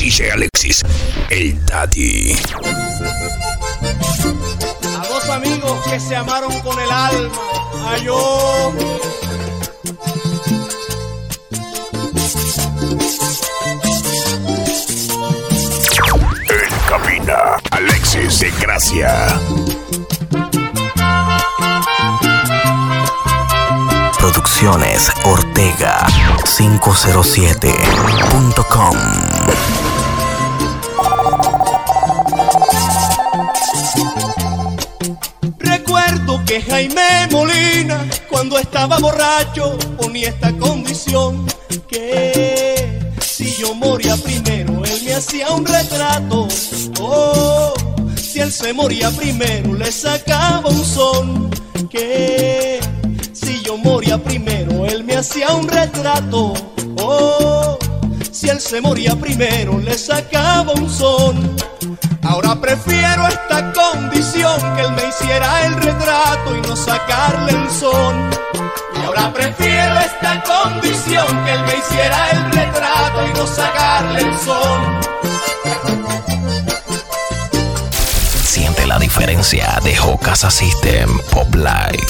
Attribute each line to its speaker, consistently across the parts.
Speaker 1: DJ Alexis, el Daddy.
Speaker 2: A dos amigos que se amaron con el alma. Yo.
Speaker 1: En cabina, Alexis de Gracia.
Speaker 3: Producciones Ortega 507.com.
Speaker 2: Recuerdo que Jaime Molina, cuando estaba borracho, ponía esta condición: que si yo moría primero, él me hacía un retrato. Oh, si él se moría primero, le sacaba un son. Que si yo moría primero, él me hacía un retrato. Oh, si él se moría primero, le sacaba un son. Ahora prefiero esta condición, que él me hiciera el retrato y no sacarle un son. Y ahora prefiero esta condición, que él me hiciera el retrato y no sacarle el son.
Speaker 3: Siente la diferencia de Jocasa System Pop Live.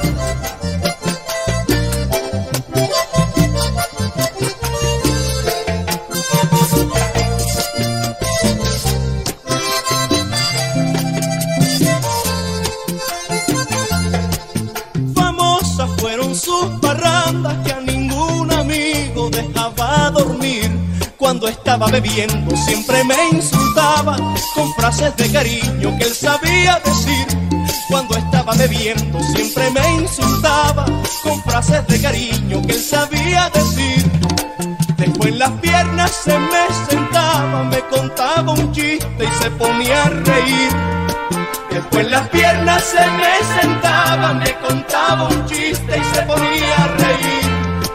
Speaker 2: Famosas fueron sus parrandas, que a ningún amigo dejaba dormir. Cuando estaba bebiendo siempre me insultaba con frases de cariño que él sabía decir. Cuando estaba bebiendo siempre me insultaba con frases de cariño que él sabía decir. Después en las piernas se me sentaba, me contaba un chiste y se ponía a reír. Después en las piernas se me sentaba, me contaba un chiste y se ponía a reír.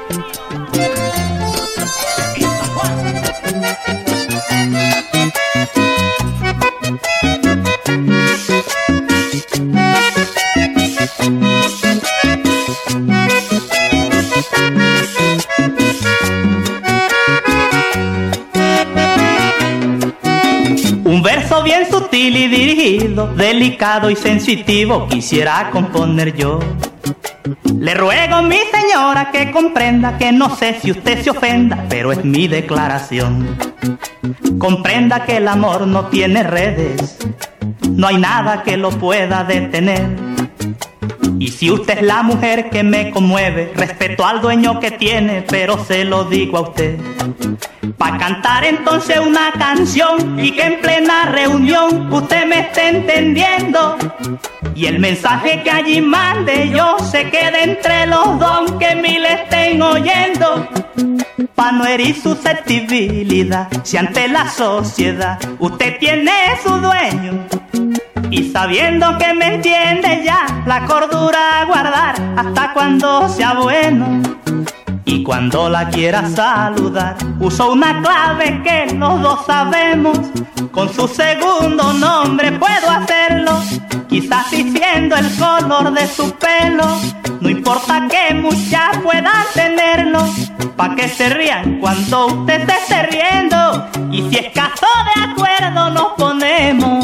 Speaker 4: Un verso bien sutil y dirigido, delicado y sensitivo, quisiera componer yo. Le ruego, mi señora, que comprenda que no sé si usted se ofenda, pero es mi declaración. Comprenda que el amor no tiene redes, no hay nada que lo pueda detener. Y si usted es la mujer que me conmueve, respeto al dueño que tiene, pero se lo digo a usted. Pa' cantar entonces una canción y que en plena reunión usted me esté entendiendo. Y el mensaje que allí mande yo se quede entre los dos, aunque mil estén oyendo. Pa' no herir susceptibilidad, si ante la sociedad usted tiene su dueño. Y sabiendo que me entiende ya, la cordura a guardar hasta cuando sea bueno. Y cuando la quiera saludar, uso una clave que los dos sabemos. Con su segundo nombre puedo hacerlo, quizás diciendo el color de su pelo. No importa que muchas puedan tenerlo, pa' que se rían cuando usted se esté riendo. Y si es caso de acuerdo nos ponemos.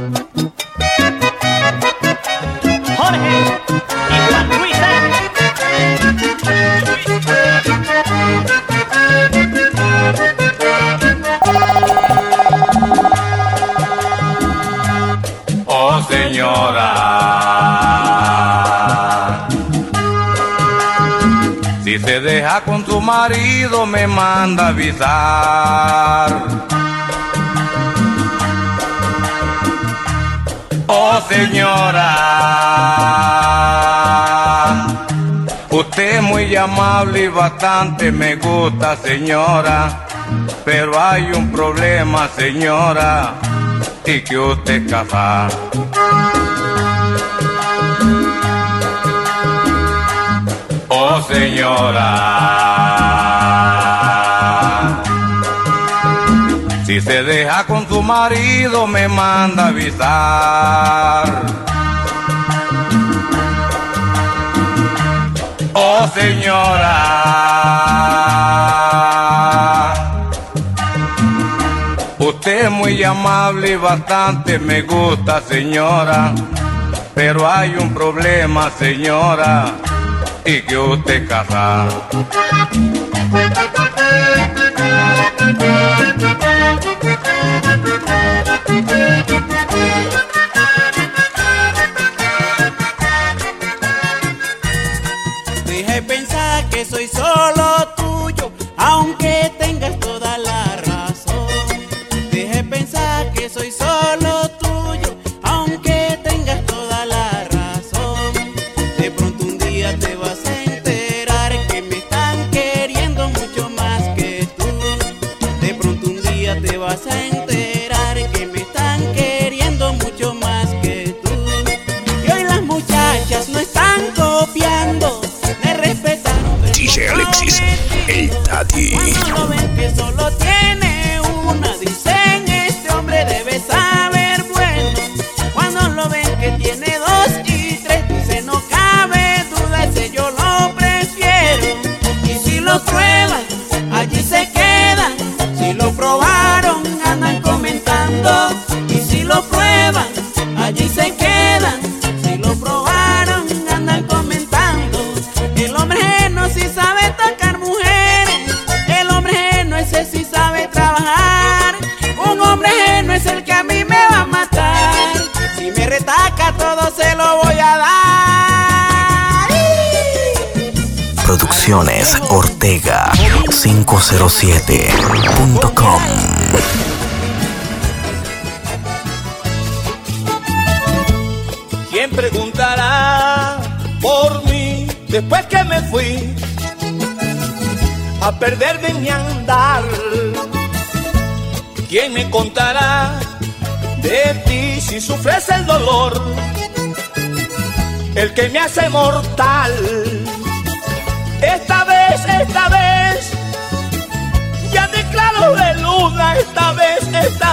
Speaker 4: Jorge y Juan Luis.
Speaker 5: Oh señora, si se deja con tu marido me manda avisar. Oh señora, usted es muy amable y bastante me gusta, señora, pero hay un problema, señora, y que usted es casada. Oh señora, si se deja con su marido me manda avisar. Oh señora, Usted es muy amable y bastante me gusta, señora, pero hay un problema, señora, y que usted casada.
Speaker 2: Deja de pensar que soy solo tuyo, aunque tengas toda la razón. Deja de pensar que soy solo tuyo, aunque tengas toda la razón. De pronto un día te vas a enterar que me están queriendo mucho más que tú. De pronto un día te vas a enterar que me están queriendo mucho más que tú. Y hoy las muchachas no están copiando, me respetaron.
Speaker 1: DJ Alexis, el Daddy.
Speaker 2: Cuando lo ven que solo tiene una, dicen este hombre debe saber bueno. Cuando lo ven que tiene dos y tres, dicen no cabe duda, ese yo lo prefiero. Y si lo prueban, allí se quedan. Si lo probaron, andan comentando. Y si lo prueban, allí se quedan. Si lo probaron, andan comentando. El hombre no sí sabe tocar mujeres. El hombre no ese sí sabe trabajar. Un hombre no es el que a mí me va a matar. Si me retaca todo se lo voy a dar.
Speaker 3: Producciones Ortega 507.com.
Speaker 2: ¿Quién preguntará por mí después que me fui a perderme en mi andar? ¿Quién me contará de ti si sufres el dolor, el que me hace mortal? Esta vez, ya declaro de luna, esta vez,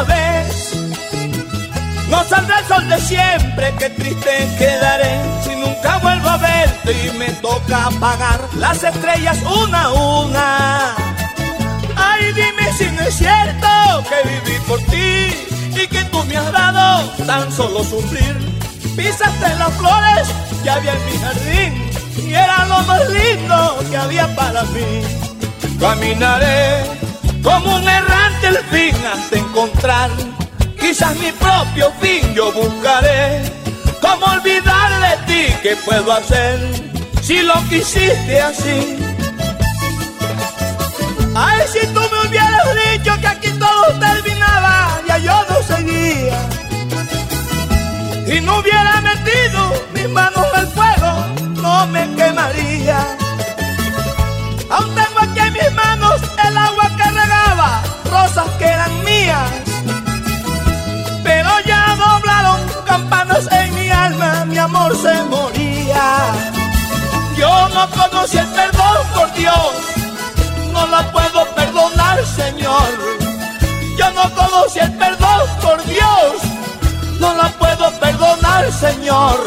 Speaker 2: no saldrá el sol de siempre, qué triste quedaré si nunca vuelvo a verte y me toca apagar las estrellas una a una. Ay, dime si no es cierto que viví por ti y que tú me has dado tan solo sufrir. Pisaste las flores que había en mi jardín y era lo más lindo que había para mí. Caminaré como un errante el fin hasta encontrar quizás mi propio fin. Yo buscaré cómo olvidar de ti. ¿Qué puedo hacer si lo quisiste así? Ay, si tú me hubieras dicho que aquí todo terminaba, ya yo no seguía y no hubiera metido mis manos al fuego, no me quemaría. Aún tengo aquí en mis manos el agua que regaba rosas que eran mías, pero ya doblaron campanas en mi alma, mi amor se moría. Yo no conocí el perdón, por Dios, no la puedo perdonar, Señor. Yo no conocí el perdón, por Dios, no la puedo perdonar, Señor.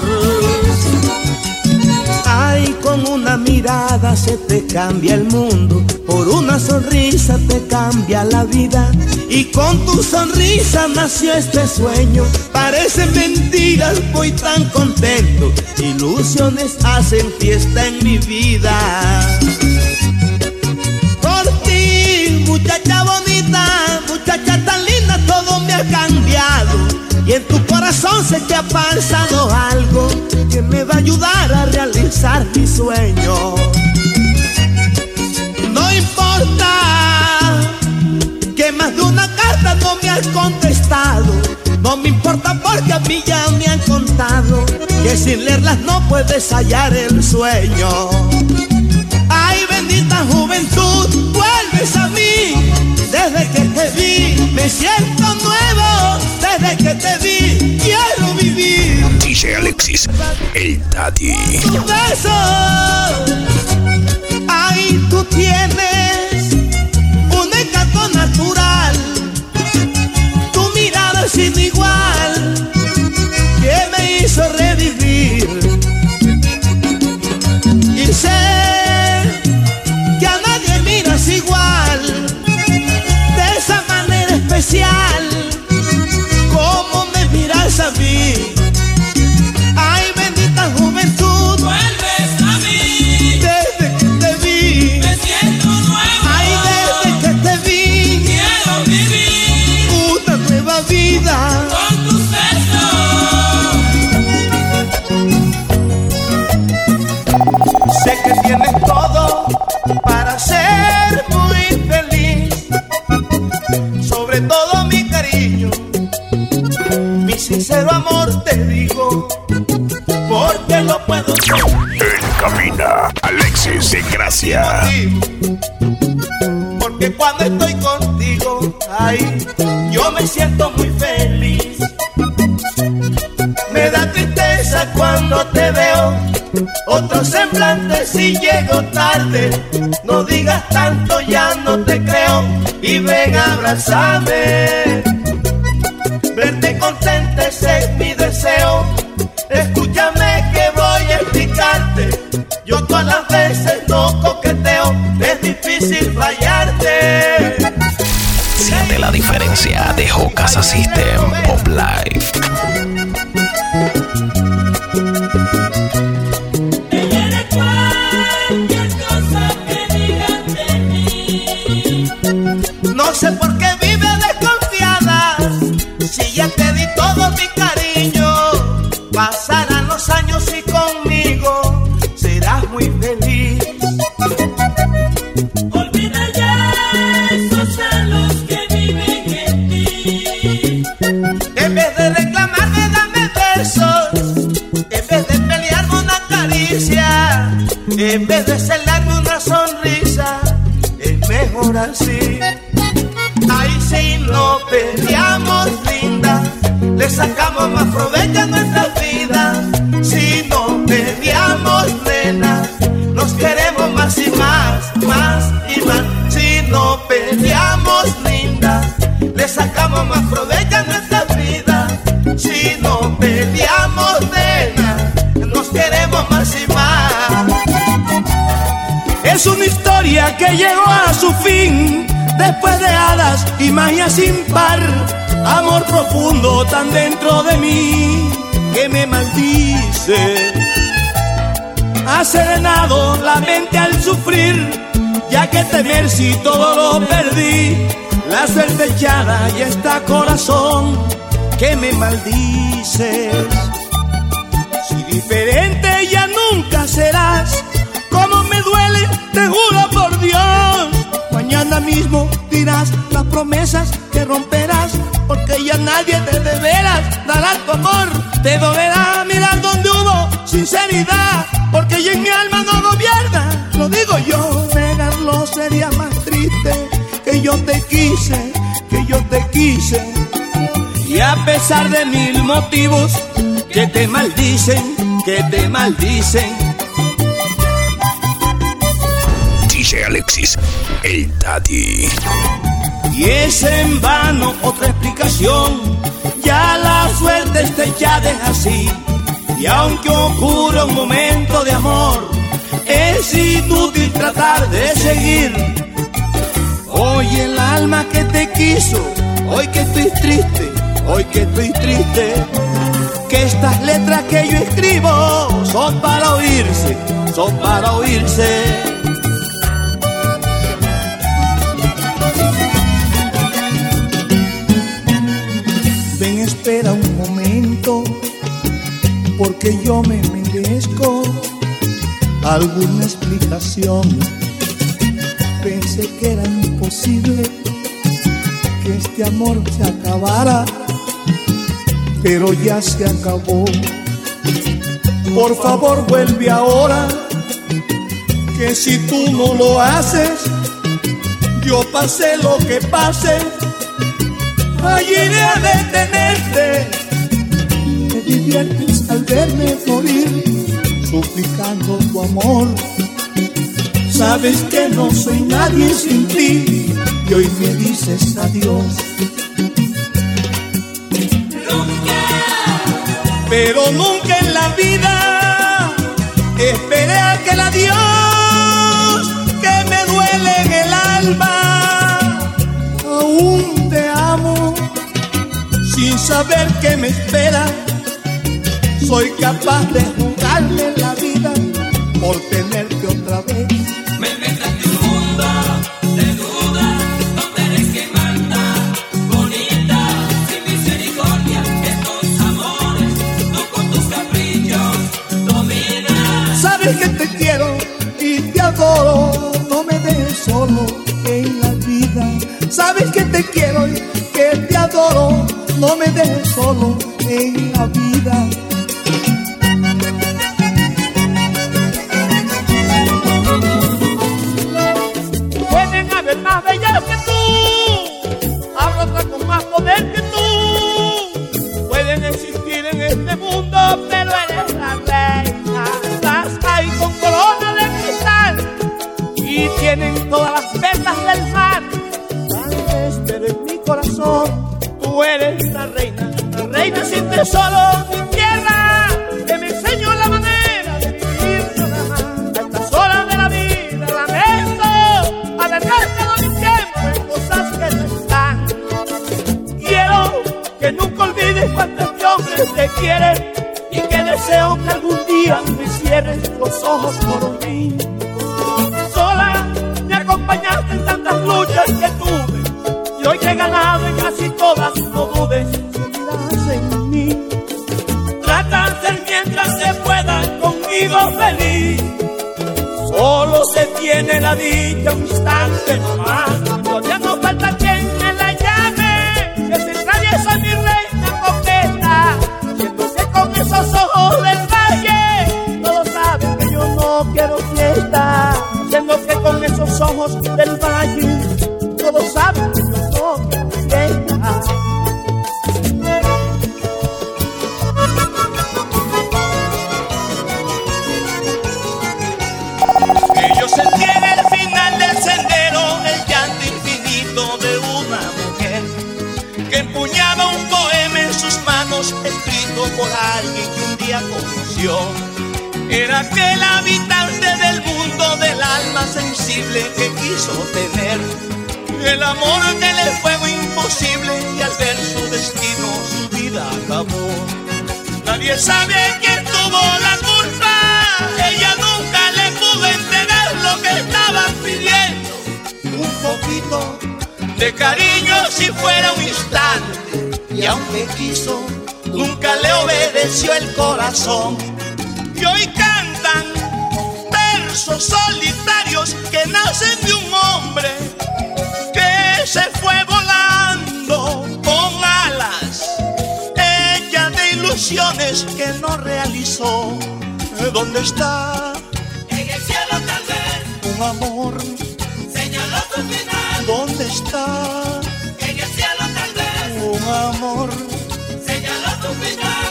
Speaker 2: Ay, con una mirada se te cambia el mundo, por una sonrisa te cambia la vida. Y con tu sonrisa nació este sueño, parece mentira, voy tan contento. Ilusiones hacen fiesta en mi vida. Por ti, muchacha bonita, muchacha tan linda, todo me ha cambiado. Y en tu corazón sé que ha pasado algo que me va a ayudar a realizar mi sueño. No importa que más de una carta no me has contestado, no me importa porque a mí ya me han contado que sin leerlas no puedes hallar el sueño. Ay, bendita juventud, vuelves a mí. Desde que te vi me siento nuevo, desde que te vi quiero vivir.
Speaker 1: DJ Alexis, el Daddy.
Speaker 2: Un beso. Ay, tú tienes un encanto natural, tu mirada es sin igual que me hizo revivir. Y sé que a nadie miras igual, de esa manera especial sobre todo mi cariño, mi sincero amor te digo, porque lo puedo sentir.
Speaker 1: Él camina, Alexis de Gracia.
Speaker 2: Porque cuando estoy contigo, ay, yo me siento muy feliz. Me da tristeza cuando te veo otro semblante si llego tarde. No digas tanto, ya no te creo. Y ven a abrazarme. Verte contenta, ese es mi deseo. Escúchame que voy a explicarte. Yo todas las veces no coqueteo. Es difícil fallarte.
Speaker 3: Siente la diferencia de Jocasa System Pop Live.
Speaker 2: No sé por qué vive desconfiada, si ya te di todo mi cariño. Pasarán los años y conmigo serás muy feliz.
Speaker 6: Olvida ya esos celos que viven en ti.
Speaker 2: En vez de reclamarme, dame besos. En vez de pelearme, una caricia. En vez de celarme, una sonrisa. Es mejor así. Ay, si no peleamos, linda, le sacamos más provecho a nuestra vida. Si no peleamos, nena, nos queremos más y más, más y más. Si no peleamos, linda, le sacamos más provecho a nuestra vida. Si no peleamos, nena, nos queremos más y más. Es una historia que llegó a su fin, después de hadas y magia sin par. Amor profundo tan dentro de mí que me maldice. Ha serenado la mente al sufrir, ya que temer si todo lo perdí. La suerte echada y está corazón que me maldices. Si diferente ya nunca serás, como me duele, te juro por Dios. Mañana mismo dirás las promesas que romperás, porque ya nadie te de veras dará tu amor. Te dolerá mirar donde hubo sinceridad, porque ya en mi alma no gobierna. Lo digo yo, negarlo sería más triste. Que yo te quise, que yo te quise. Y a pesar de mil motivos que te maldicen, que te maldicen.
Speaker 1: DJ Alexis, el Daddy.
Speaker 2: Y es en vano otra explicación, ya la suerte está echada es así. Y aunque ocurra un momento de amor, es inútil tratar de seguir. Hoy el alma que te quiso, hoy que estoy triste, hoy que estoy triste. Que estas letras que yo escribo son para oírse, son para oírse. Ven, espera un momento, porque yo me merezco alguna explicación. Pensé que era imposible que este amor se acabara, pero ya se acabó. Por favor vuelve ahora, que si tú no lo haces, yo pase lo que pase, allí iré a detenerte. Te diviertes al verme morir, suplicando tu amor. Sabes que no soy nadie sin ti, y hoy me dices adiós.
Speaker 6: Nunca,
Speaker 2: pero nunca en la vida esperé aquel adiós que me duele en el alma. Aún te amo sin saber que me espera. Soy capaz de jugarle la vida por tenerte otra vez.
Speaker 6: me inventaste un mundo de dudas, donde eres que manda, bonita, sin misericordia, estos amores, tú con tus caprichos dominas.
Speaker 2: Sabes que te quiero y te adoro, no me dejes solo en la vida. Sabes que te quiero y no me dejes solo en la vida.
Speaker 7: Pueden haber más bellas que tú, habrá otra con más poder que tú. Pueden existir en este mundo, pero eres la reina. Las hay con corona de cristal y tienen todas las vetas del mar. Tal vez, pero en mi corazón tú eres la reina sin tesoro ni tierra, que me enseñó la manera de vivir nada más. A estas horas de la vida lamento haber gastado mi tiempo en cosas que no están. Quiero que nunca olvides cuánto este hombre te quiere y que deseo que algún día me cierres los ojos por mí. Sola me acompañaste en tantas luchas que tuve y hoy que he ganado en casi todas, no dudes, seguirás en mí. Trata de ser mientras se pueda conmigo feliz. Solo se tiene la dicha un instante nomás. Todavía no falta quien me la llame, que se atraviesa mi reina coqueta. Siento que con esos ojos del valle todos saben que yo no quiero fiesta. Siento que con esos ojos del valle todos saben que yo no quiero fiesta.
Speaker 2: Yo sentí en el final del sendero el llanto infinito de una mujer que empuñaba un poema en sus manos, escrito por alguien que un día conoció. Era aquel habitante del mundo del alma sensible que quiso tener el amor que le fue muy imposible, y al ver su destino su vida acabó. Nadie sabe quién tuvo la culpa, ella nunca le pudo entregar lo que estaba pidiendo. Un poquito de cariño si fuera un instante, y aunque quiso, nunca le obedeció el corazón. Y hoy cantan versos solitarios que nacen de un hombre que se fue volando con alas, ella de ilusiones que no realizó. ¿Dónde está?
Speaker 6: En el cielo tal vez
Speaker 2: Un amor.
Speaker 6: señaló tu final.
Speaker 2: ¿Dónde está?
Speaker 6: En el cielo tal vez
Speaker 2: Un amor.
Speaker 6: señaló tu final.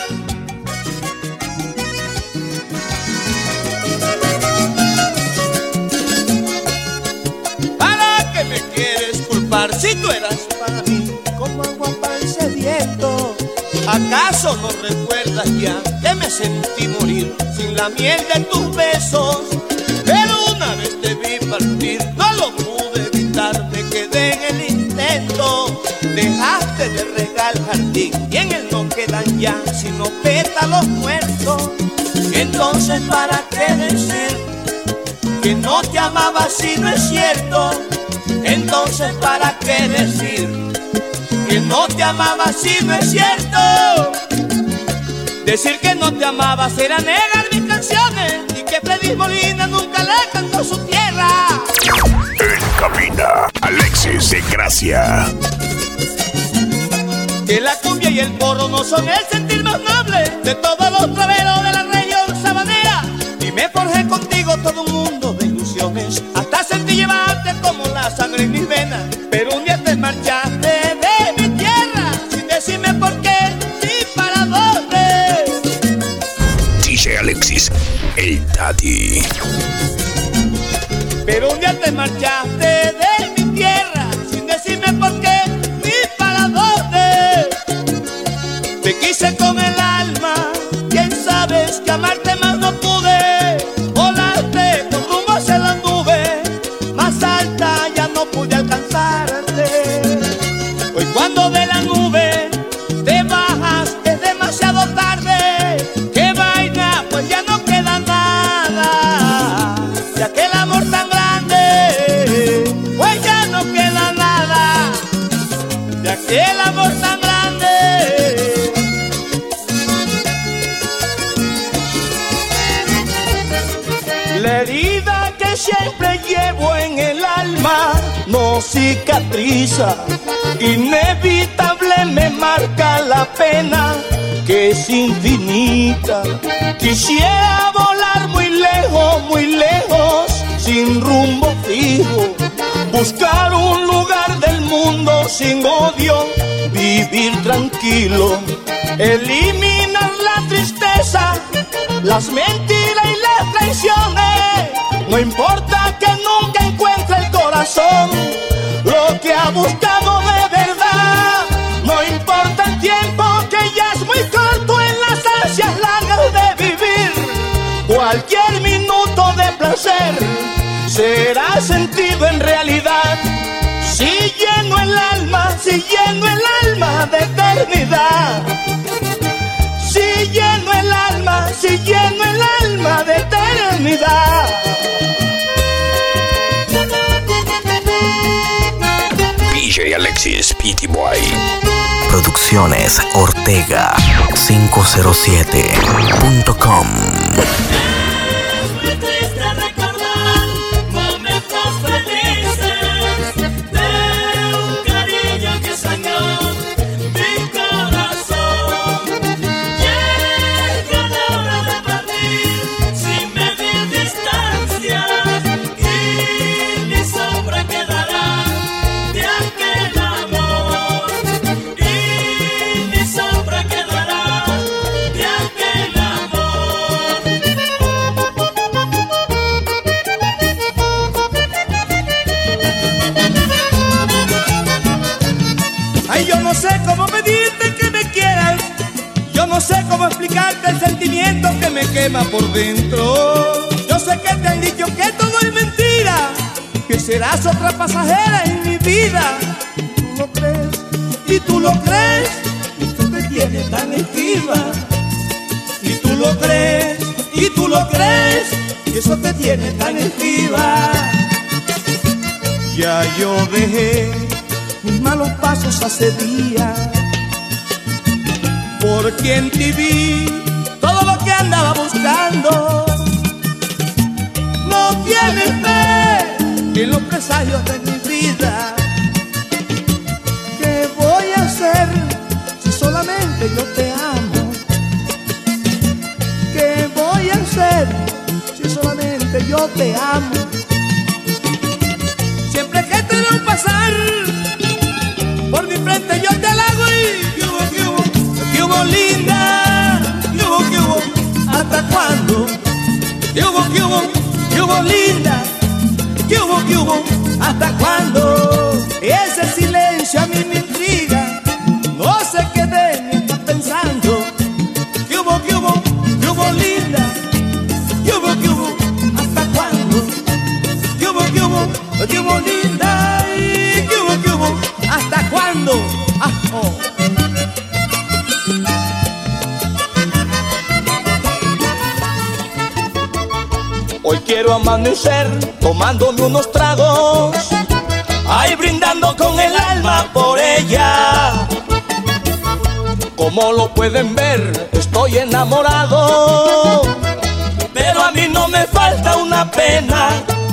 Speaker 2: ¿Para qué me quieres culpar si tú eras para mí como agua para el sediento? ¿Acaso no recuerdas ya que me sentí morir sin la miel de tus besos? Pero una vez te vi partir, no lo pude evitar, me quedé en el intento. Dejaste de regar el jardín y en él no quedan ya sino pétalos muertos. Entonces, ¿para qué decir que no te amaba si no es cierto? Entonces, ¿para qué decir que no te amaba si no es cierto? Decir que no te amaba será negar mis canciones y que Freddy Molina nunca le cantó su tierra.
Speaker 1: En cabina, Alexis de Gracia.
Speaker 2: Que la cumbia y el porro no son el sentir más noble de todos los traveros de la región sabanera. Y me forjé contigo todo un mundo de ilusiones, hasta sentí llevarte como la sangre en mis venas. Pero un día te marchaste de mi tierra sin decirme por qué ni para dónde.
Speaker 1: DJ Alexis, el Daddy.
Speaker 2: Pero un día te marchaste de mi tierra sin decirme por qué ni para dónde. Te quise con el alma, quién sabes que amarte más no pude. Volaste con rumbo hacia la nube más alta, ya no pude alcanzarte. Hoy cuando de la nube te bajas es demasiado tarde. Qué vaina, pues ya no queda nada de aquel amor tan grande. Pues ya no queda nada de aquel amor tan grande. La herida que siempre llevo en el alma no cicatriza, inevitable me marca es infinita. Quisiera volar muy lejos, sin rumbo fijo. Buscar un lugar del mundo sin odio, vivir tranquilo. Eliminar la tristeza, las mentiras y las traiciones. No importa que nunca encuentre el corazón lo que ha buscado de verdad. No importa el tiempo que ya es muy corto en las ansias largas de vivir. Cualquier minuto de placer será sentido en realidad. Si lleno el alma de eternidad. Si lleno el alma de eternidad.
Speaker 1: DJ Alexis Pity Boy.
Speaker 3: Producciones Ortega 507.com.
Speaker 6: Es muy triste recordar momentos felices de un cariño que sangró mi corazón. Llega la hora de partir sin medir distancias y mi sombra quedará de aquel amor. Y mi sombra quedará de aquel amor.
Speaker 2: Ay, yo no sé cómo pedirte que me quieras. Yo no sé cómo explicarte el sentimiento que me quema por dentro. Yo sé que te han dicho que todo es mentira, que serás otra pasajera en mi vida. Tú lo crees, y tú lo crees, y tú te tienes tan esquiva. Y tú lo crees, y tú lo crees, y eso te tiene tan esquiva. Ya yo dejé mis malos pasos hace días, porque en ti vi todo lo que andaba buscando. No tienes fe en los presagios de mi vida. ¿Qué voy a hacer si solamente yo te amo? ¿Qué voy a hacer si solamente yo te amo? Siempre que te veo pasar por mi frente yo te halago y ¿qué hubo linda? ¿Qué hubo? ¿Hasta cuándo? ¿Qué hubo linda? ¿Qué hubo? ¿Hasta cuándo? Ese silencio a mí me intriga. No sé qué de mí estás pensando. ¿Qué hubo linda? ¿Qué hubo? ¿Hasta cuándo? ¿Qué hubo linda? ¿Qué hubo? ¿Hasta cuándo? Ah, oh. Hoy quiero amanecer tomándome unos tragos, ay, brindando con el alma por ella. Como lo pueden ver, estoy enamorado, pero a mí no me falta una pena.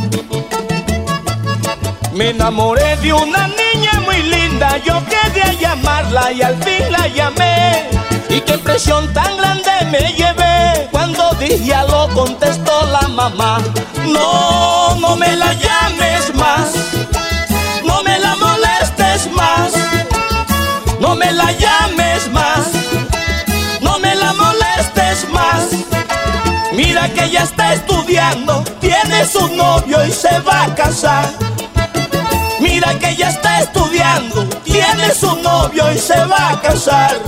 Speaker 2: Me enamoré de una niña muy linda, yo quedé a llamarla y al fin la llamé. Y qué impresión tan grande me llevé cuando dije aló, contestó la mamá. No me la llames más, no me la molestes más, no me la llames más, no me la molestes más. Mira que ella está estudiando, tiene su novio y se va a casar. Mira que ella está estudiando, tiene su novio y se va a casar.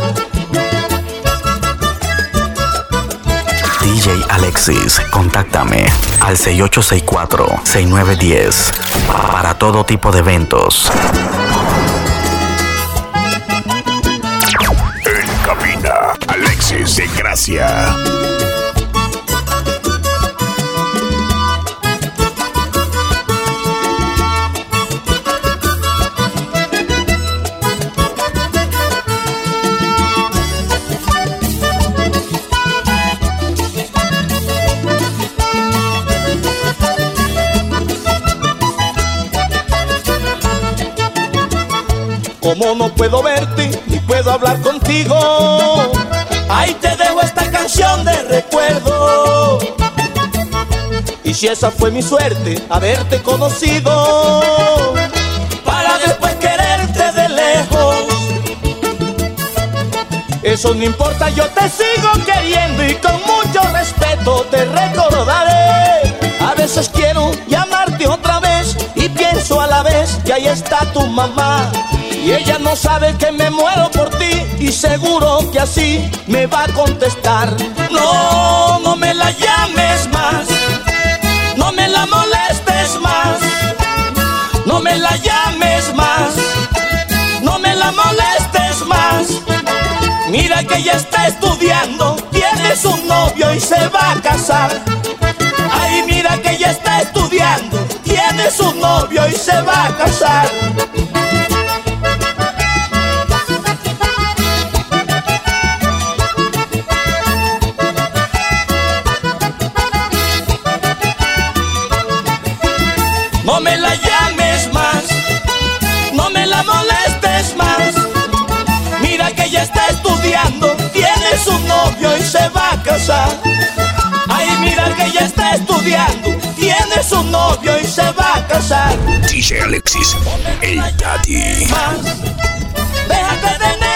Speaker 3: DJ Alexis, contáctame al 6864-6910 para todo tipo de eventos.
Speaker 1: En cabina, Alexis de Gracia.
Speaker 2: Como no puedo verte ni puedo hablar contigo, Ahí te dejo esta canción de recuerdo. Y si esa fue mi suerte, haberte conocido, para después quererte de lejos, eso no importa, yo te sigo queriendo y con mucho respeto te recordaré. A veces quiero llamarte otra vez y pienso a la vez que ahí está tu mamá. Y ella no sabe que me muero por ti y seguro que así me va a contestar. No, no me la llames más, no me la molestes más, no me la llames más, no me la molestes más. Mira que ella está estudiando, tiene su novio y se va a casar. Ay, mira que ella está estudiando, tiene su novio y se va a casar. No me la llames más, no me la molestes más. Mira que ella está estudiando, tiene su novio y se va a casar. Ay, mira que ella está estudiando, tiene su novio y se va a casar.
Speaker 1: DJ Alexis, el Daddy.
Speaker 2: Déjate de